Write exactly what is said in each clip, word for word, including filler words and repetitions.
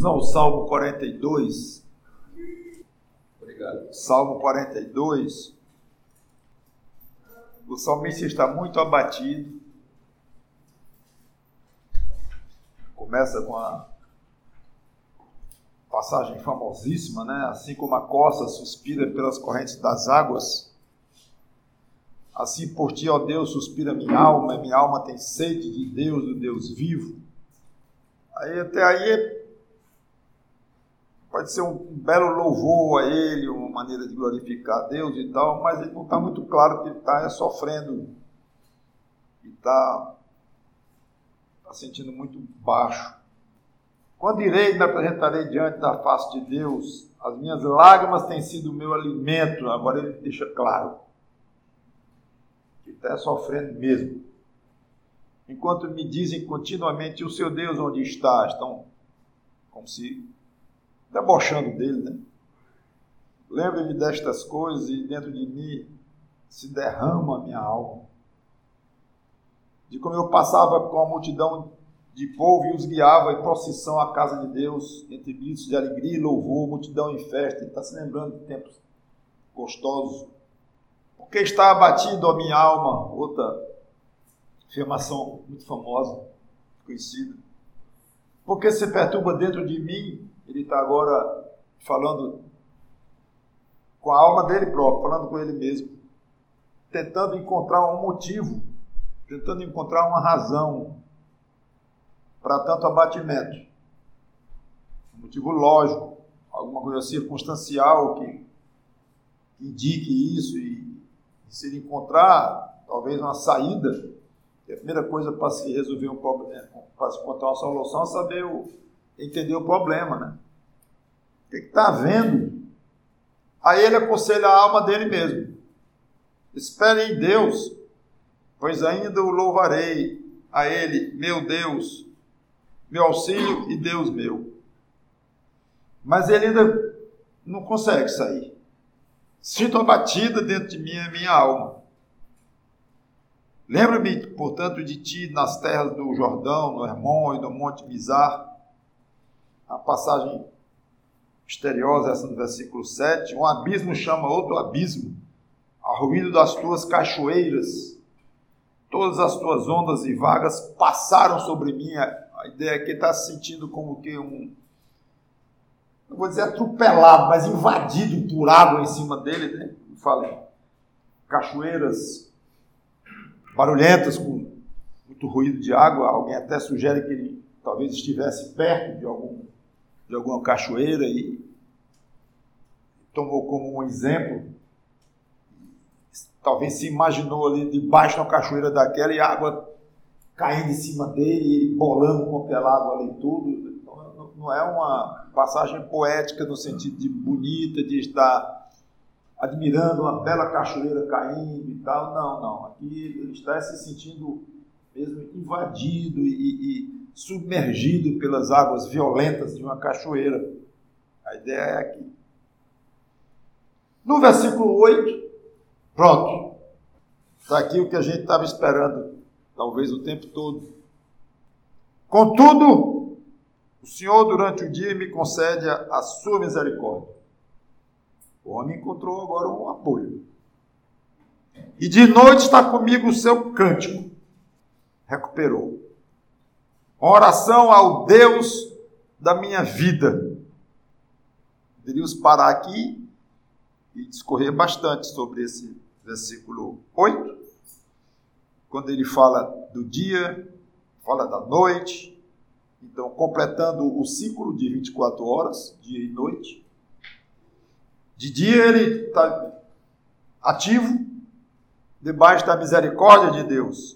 Vamos ao Salmo quarenta e dois. Obrigado. Salmo quarenta e dois. O salmista está muito abatido. Começa com a passagem famosíssima, né? Assim como a corça suspira pelas correntes das águas, assim por ti, ó Deus, suspira minha alma, e minha alma tem sede de Deus, do Deus vivo. Aí, até aí, pode ser um belo louvor a Ele, uma maneira de glorificar a Deus e tal, mas ele não está muito claro que ele está sofrendo, e está tá sentindo muito baixo. Quando irei, me apresentarei diante da face de Deus, as minhas lágrimas têm sido o meu alimento. Agora ele deixa claro que está sofrendo mesmo. Enquanto me dizem continuamente, o seu Deus onde está? Estão como se debochando dele, né? Lembre-me destas coisas e dentro de mim se derrama a minha alma. De como eu passava com a multidão de povo e os guiava em procissão à casa de Deus, entre gritos de alegria e louvor, multidão em festa. Ele está se lembrando de tempos gostosos. Porque está abatido a minha alma? Outra afirmação muito famosa, conhecida. Porque se perturba dentro de mim? Ele está agora falando com a alma dele próprio, falando com ele mesmo, tentando encontrar um motivo, tentando encontrar uma razão para tanto abatimento. Um motivo lógico, alguma coisa circunstancial que, que indique isso, e se ele encontrar talvez uma saída, a primeira coisa para se resolver um problema, para se encontrar uma solução, é saber o, entender o problema, né? O que está havendo? Aí ele aconselha a alma dele mesmo. Espere em Deus, pois ainda o louvarei a Ele, meu Deus, meu auxílio e Deus meu. Mas ele ainda não consegue sair. Sinto abatida dentro de mim a minha alma. Lembra-me, portanto, de ti nas terras do Jordão, no Hermon e no Monte Mizar. A passagem misteriosa, essa no versículo sete. Um abismo chama outro abismo, ao ruído das tuas cachoeiras. Todas as tuas ondas e vagas passaram sobre mim. A ideia é que ele está se sentindo como que um, não vou dizer atropelado, mas invadido por água em cima dele, né? Falei, cachoeiras barulhentas, com muito ruído de água. Alguém até sugere que ele talvez estivesse perto de, algum, de alguma cachoeira e tomou como um exemplo. Talvez se imaginou ali debaixo da cachoeira daquela e a água caindo em cima dele e ele bolando com aquela água ali tudo. Então, não é uma passagem poética no sentido de bonita, de estar admirando uma bela cachoeira caindo e tal. Não, não. Aqui ele está se sentindo mesmo invadido e, e submergido pelas águas violentas de uma cachoeira. A ideia é aqui. No versículo oito, pronto. Está aqui o que a gente estava esperando, talvez o tempo todo. Contudo, o Senhor durante o dia me concede a, a sua misericórdia. O homem encontrou agora um apoio. E de noite está comigo o seu cântico. Recuperou. Uma oração ao Deus da minha vida. Poderíamos parar aqui e discorrer bastante sobre esse versículo oito, quando ele fala do dia, fala da noite, então completando o ciclo de vinte e quatro horas, dia e noite. De dia ele está ativo, debaixo da misericórdia de Deus.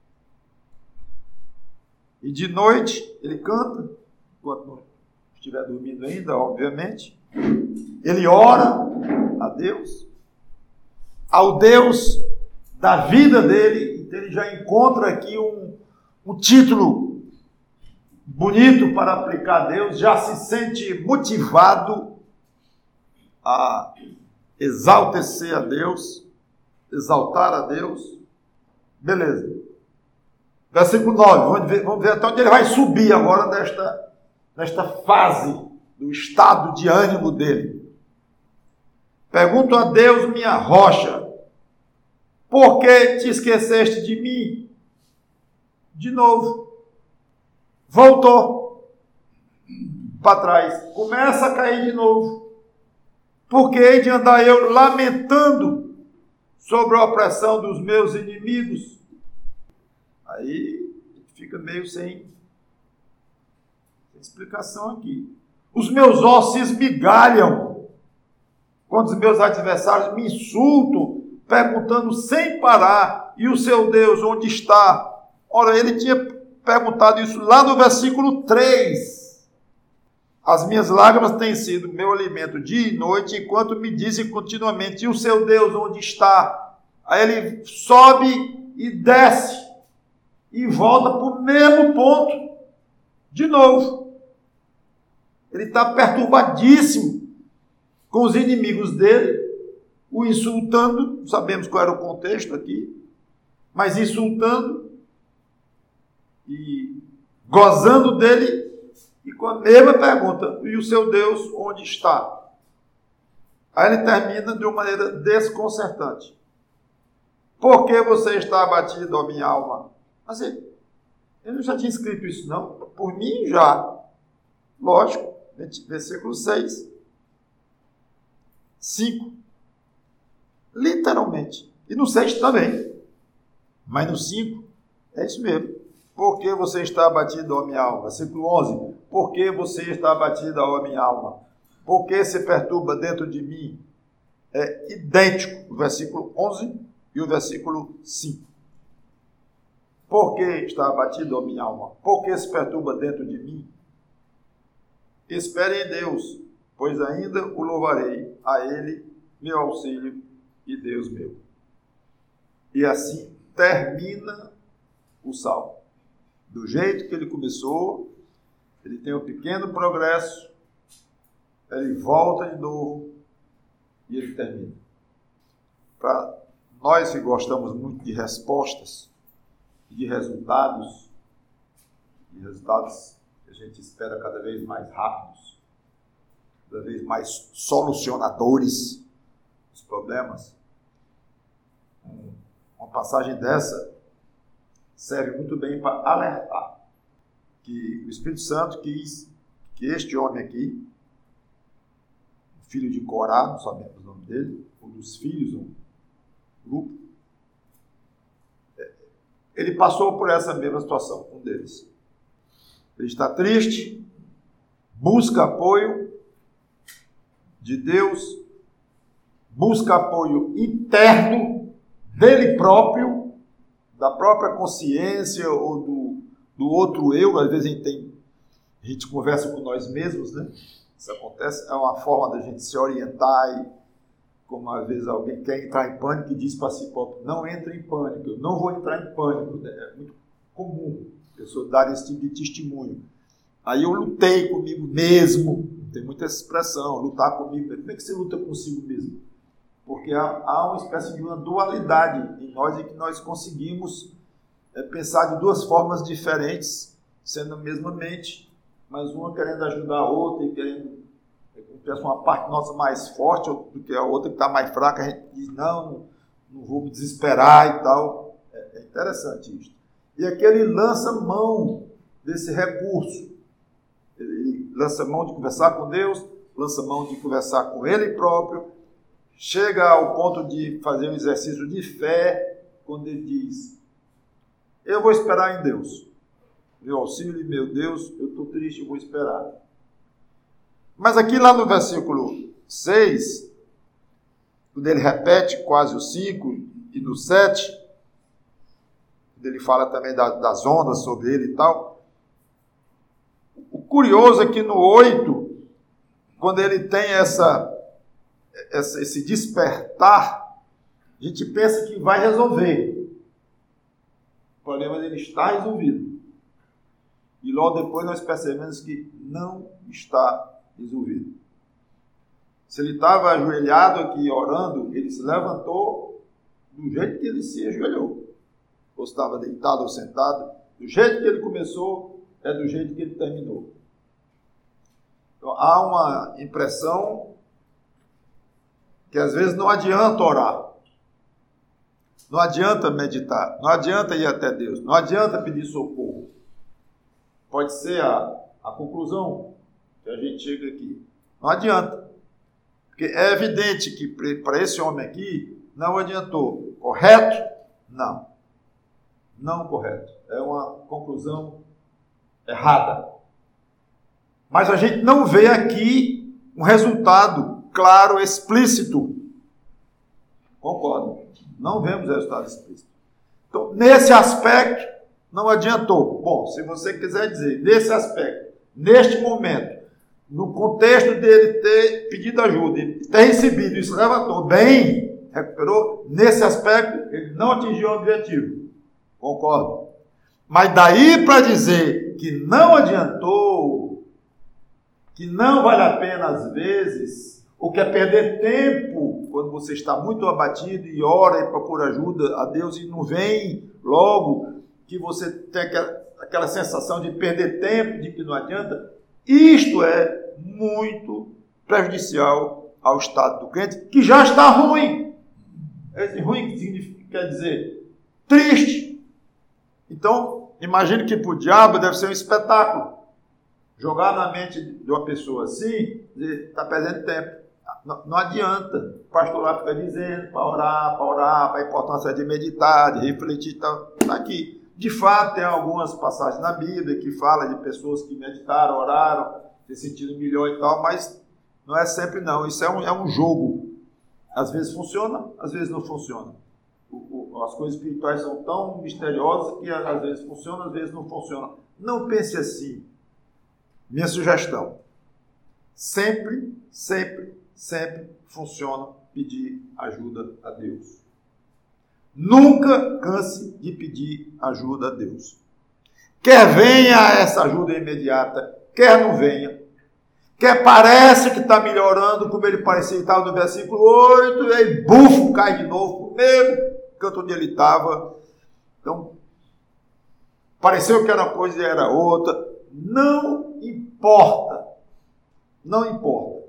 E de noite ele canta, enquanto não estiver dormindo ainda, obviamente. Ele ora a Deus, ao Deus da vida dele. Então ele já encontra aqui um, um título bonito para aplicar a Deus, já se sente motivado a exaltecer a Deus, exaltar a Deus. Beleza. Versículo nove, vamos ver, vamos ver até onde ele vai subir agora desta, nesta fase do estado de ânimo dele. Pergunto a Deus, minha rocha, por que te esqueceste de mim? De novo, voltou para trás, começa a cair de novo. Porque hei de andar eu lamentando sobre a opressão dos meus inimigos? Aí fica meio sem, sem explicação aqui. Os meus ossos se esmigalham quando os meus adversários me insultam, perguntando sem parar, e o seu Deus onde está? Ora, ele tinha perguntado isso lá no versículo três. As minhas lágrimas têm sido meu alimento dia e noite, enquanto me dizem continuamente, e o seu Deus onde está? Aí ele sobe e desce, e volta para o mesmo ponto, de novo. Ele está perturbadíssimo com os inimigos dele, o insultando, não sabemos qual era o contexto aqui, mas insultando e gozando dele, e com a mesma pergunta, e o seu Deus onde está? Aí ele termina de uma maneira desconcertante. Por que você está abatido, ó minha alma? Mas ele, ele não já tinha escrito isso, não? Por mim, já. Lógico, versículo seis. cinco. Literalmente. E no seis também. Mas no cinco, é isso mesmo. Por que você está abatido, ó minha alma? Versículo onze. Por que você está abatido, ó minha alma? Por que se perturba dentro de mim? É idêntico o versículo onze e o versículo cinco. Por que está abatido, ó minha alma? Por que se perturba dentro de mim? Espere em Deus, pois ainda o louvarei, a Ele, meu auxílio e Deus meu. E assim termina o salmo. Do jeito que ele começou, ele tem um pequeno progresso, ele volta de novo e ele termina. Para nós que gostamos muito de respostas, de resultados, de resultados que a gente espera cada vez mais rápidos, cada vez mais solucionadores dos problemas, uma passagem dessa serve muito bem para alertar que o Espírito Santo quis que este homem aqui, filho de Corá, não sabemos o nome dele, um dos filhos, um grupo, ele passou por essa mesma situação, um deles. Ele está triste, busca apoio de Deus, busca apoio interno dele próprio, da própria consciência ou do, do outro eu. Às vezes a gente, tem, a gente conversa com nós mesmos, né? Isso acontece, é uma forma da gente se orientar e, como às vezes alguém quer entrar em pânico e diz para si próprio, não entre em pânico, eu não vou entrar em pânico. É muito comum a pessoa dar esse tipo de testemunho. Aí eu lutei comigo mesmo, tem muita essa expressão, lutar comigo mesmo. Como é que você luta consigo mesmo? Porque há, há uma espécie de uma dualidade em nós, em que nós conseguimos é, pensar de duas formas diferentes, sendo a mesma mente, mas uma querendo ajudar a outra e querendo é, uma parte nossa mais forte do que a outra que está mais fraca. A gente diz, não, não vou me desesperar e tal. É, é interessante isso. E aqui ele lança mão desse recurso. Ele lança mão de conversar com Deus, lança mão de conversar com ele próprio, chega ao ponto de fazer um exercício de fé, quando ele diz, eu vou esperar em Deus. Meu auxílio, meu Deus, eu estou triste, eu vou esperar. Mas aqui lá no versículo seis, quando ele repete quase o cinco, e no sete, quando ele fala também da, das ondas sobre ele e tal, o curioso é que no oito, quando ele tem essa... esse despertar, a gente pensa que vai resolver. O problema dele está resolvido. E logo depois nós percebemos que não está resolvido. Se ele estava ajoelhado aqui orando, ele se levantou do jeito que ele se ajoelhou. Ou estava deitado ou sentado, do jeito que ele começou, é do jeito que ele terminou. há uma impressão que às vezes não adianta orar, não adianta meditar, não adianta ir até Deus, não adianta pedir socorro. Pode ser a, a conclusão que a gente chega aqui. Não adianta. Porque é evidente que para esse homem aqui não adiantou. Correto? Não. Não correto. É uma conclusão errada. Mas a gente não vê aqui um resultado claro, explícito. Concordo. Não vemos resultado explícito. Então, nesse aspecto, não adiantou. Bom, se você quiser dizer, nesse aspecto, neste momento, no contexto dele ter pedido ajuda e ter recebido e se levantou bem, recuperou, nesse aspecto, ele não atingiu o objetivo. Concordo. Mas daí para dizer que não adiantou, que não vale a pena às vezes, ou que é perder tempo quando você está muito abatido e ora e procura ajuda a Deus e não vem logo, que você tem aquela, aquela sensação de perder tempo, de que não adianta, isto é muito prejudicial ao estado do crente, que já está ruim. Esse ruim que significa, quer dizer triste. Então, imagine que para o diabo deve ser um espetáculo. Jogar na mente de uma pessoa assim, está perdendo tempo. Não, não adianta. O pastor lá fica dizendo para orar, para orar, para a importância de meditar, de refletir e tal. Está aqui. De fato, tem algumas passagens na Bíblia que falam de pessoas que meditaram, oraram, se sentiram melhor e tal, mas não é sempre não. Isso é um, é um jogo. Às vezes funciona, às vezes não funciona. O, o, as coisas espirituais são tão misteriosas que às vezes funcionam, às vezes não funcionam. Não pense assim. Minha sugestão. Sempre, sempre, sempre funciona pedir ajuda a Deus. Nunca canse de pedir ajuda a Deus. Quer venha essa ajuda imediata, quer não venha. Quer parece que está melhorando, como ele parecia que estava no versículo oito, e aí, bufo, cai de novo, o mesmo canto onde ele estava. Então, pareceu que era uma coisa e era outra. Não importa. Não importa.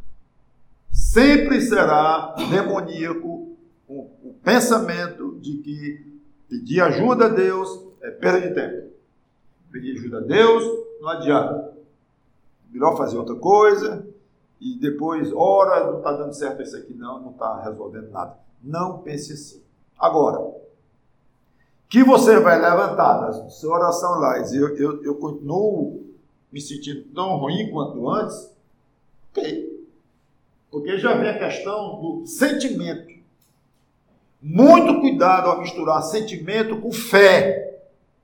Sempre será demoníaco o, o pensamento de que pedir ajuda a Deus é perda de tempo. Pedir ajuda a Deus não adianta. Melhor fazer outra coisa e depois, ora, não está dando certo isso aqui não, não está resolvendo nada. Não pense assim. Agora, que você vai levantar da sua oração lá e dizer, eu, eu, eu continuo me sentindo tão ruim quanto antes, ok. Porque já vem a questão do sentimento. Muito cuidado ao misturar sentimento com fé.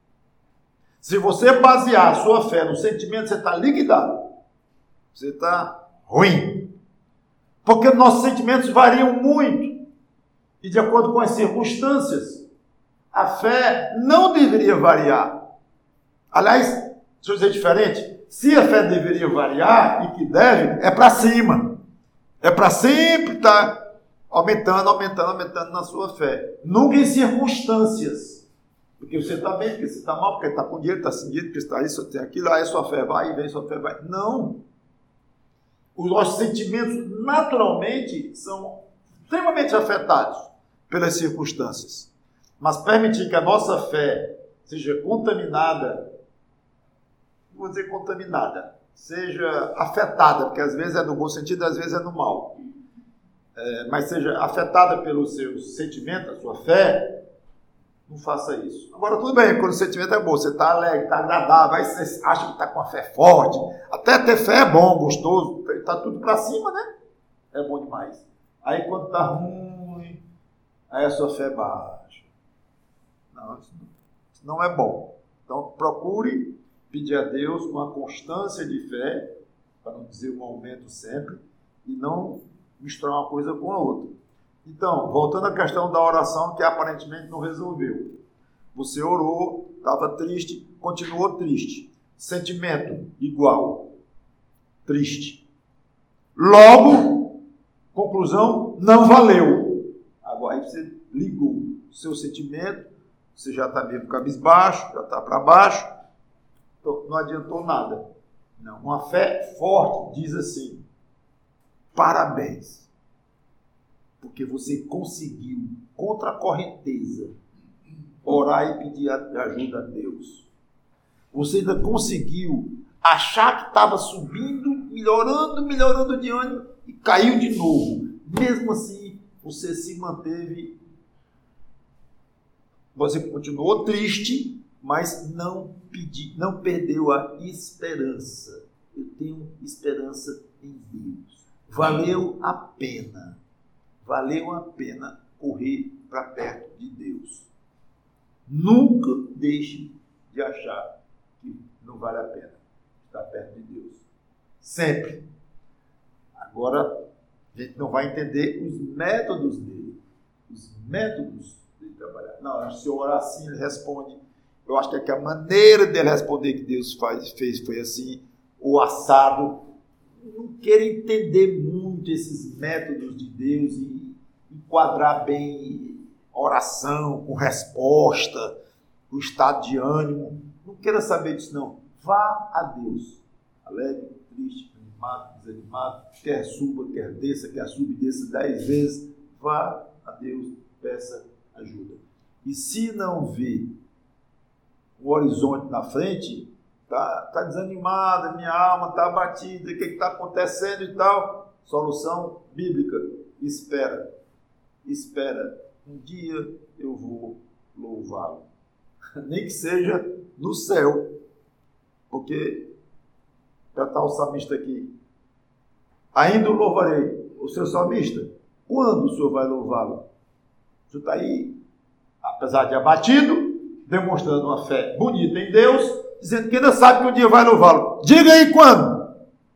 Se você basear a sua fé no sentimento, você está liquidado. Você está ruim. Porque nossos sentimentos variam muito. E de acordo com as circunstâncias, a fé não deveria variar. Aliás, deixa eu dizer diferente. Se a fé deveria variar, e que deve, é para cima. É para sempre estar aumentando, aumentando, aumentando na sua fé. Nunca em circunstâncias. Porque você está bem, porque você está mal, porque está com dinheiro, está sem dinheiro, porque está isso, tem aquilo, aí sua fé vai e vem, sua fé vai. Não. Os nossos sentimentos, naturalmente, são extremamente afetados pelas circunstâncias. Mas permitir que a nossa fé seja contaminada, não vou dizer contaminada, seja afetada, porque às vezes é no bom sentido, às vezes é no mal, é, mas seja afetada pelos seus sentimentos, a sua fé, não faça isso. Agora, tudo bem, quando o sentimento é bom, você está alegre, está agradável, aí você acha que está com a fé forte, até ter fé é bom, gostoso, está tudo para cima, né? É bom demais. Aí quando está ruim, aí a sua fé baixa. Não, isso não é bom. Então, procure pedir a Deus uma constância de fé, para não dizer um aumento sempre, e não misturar uma coisa com a outra. Então, voltando à questão da oração, que aparentemente não resolveu. Você orou, estava triste, continuou triste. Sentimento igual. Triste. Logo, conclusão, não valeu. Agora aí você ligou o seu sentimento, você já está meio cabisbaixo, já está para baixo, então não adiantou nada. Não, uma fé forte diz assim: parabéns, porque você conseguiu, contra a correnteza, orar e pedir ajuda a Deus. Você ainda conseguiu achar que estava subindo, melhorando, melhorando de ânimo e caiu de novo. Mesmo assim, você se manteve, você continuou triste, mas não, pedi, não perdeu a esperança. Eu tenho esperança em Deus. Valeu a pena. Valeu a pena correr para perto de Deus. Nunca deixe de achar que não vale a pena estar perto de Deus. Sempre. Agora, a gente não vai entender os métodos dele. Os métodos dele trabalhar. Não, se eu orar assim, ele responde. Eu acho que, é que a maneira dele responder que Deus faz, fez foi assim, o assado. Eu não quero entender muito esses métodos de Deus e enquadrar bem oração, com resposta, com estado de ânimo. Não queira saber disso, não. Vá a Deus. Alegre, triste, animado, desanimado, quer suba, quer desça, quer suba e desça dez vezes. Vá a Deus, peça ajuda. E se não vê o horizonte na frente, está tá desanimada, minha alma está abatida, o que está acontecendo e tal? Solução bíblica. Espera. Espera. Um dia eu vou louvá-lo. Nem que seja no céu. Porque já está o salmista aqui. Ainda o louvarei. O seu salmista, quando o senhor vai louvá-lo? O senhor está aí, apesar de abatido, demonstrando uma fé bonita em Deus, dizendo que ainda sabe que um dia vai louvá-lo. Diga aí quando?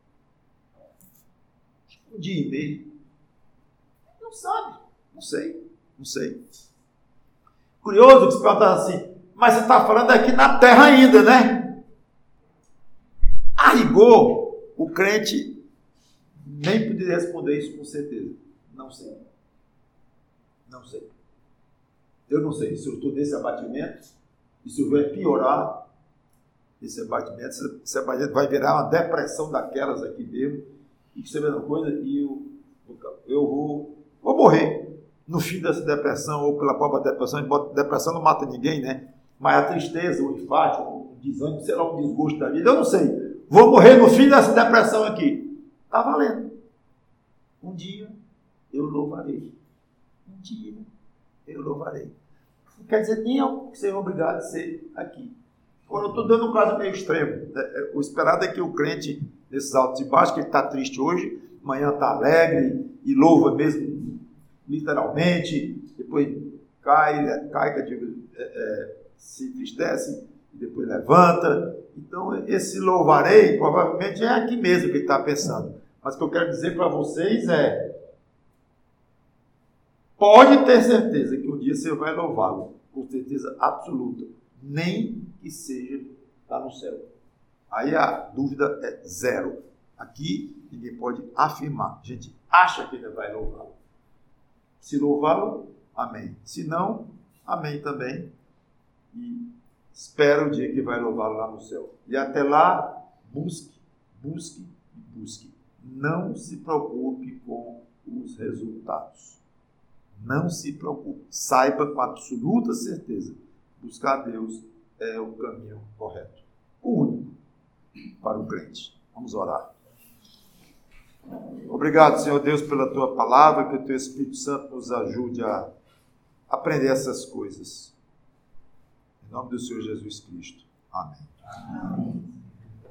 Um dia e meio. Não sabe. Não sei. Não sei. Curioso que se perguntar assim, mas você está falando aqui na terra ainda, né? A rigor, o crente nem poderia responder isso com certeza. Não sei. Não sei. Eu não sei se eu estou nesse abatimento e se eu vou piorar esse abatimento, esse abatimento vai virar uma depressão daquelas aqui mesmo, e que você vê uma coisa, e eu, eu vou, vou morrer no fim dessa depressão, ou pela própria depressão. Depressão não mata ninguém, né? Mas a tristeza, o infarto, o desânimo, sei lá, um desgosto da vida, eu não sei. Vou morrer no fim dessa depressão aqui. Está valendo. Um dia eu louvarei. Um dia eu louvarei. Não quer dizer nem eu que seja obrigado a ser aqui. Agora, eu estou dando um caso meio extremo. O esperado é que o crente, nesses altos e baixos, que ele está triste hoje, amanhã está alegre e louva mesmo, literalmente, depois cai, cai digo, é, é, se entristece, e depois levanta. Então, esse louvarei, provavelmente é aqui mesmo que ele está pensando. Mas o que eu quero dizer para vocês é, pode ter certeza que um dia você vai louvá-lo, com certeza absoluta, nem que seja lá no céu. Aí a dúvida é zero. Aqui ninguém pode afirmar. A gente acha que ele vai louvá-lo. Se louvá-lo, amém. Se não, amém também. E espera o dia que vai louvá-lo lá no céu. E até lá, busque, busque e busque. Não se preocupe com os resultados. Não se preocupe. Saiba com absoluta certeza. Buscar a Deus é o caminho correto. O único para o crente. Vamos orar. Obrigado, Senhor Deus, pela Tua palavra, que o Teu Espírito Santo nos ajude a aprender essas coisas. Em nome do Senhor Jesus Cristo. Amém. Amém.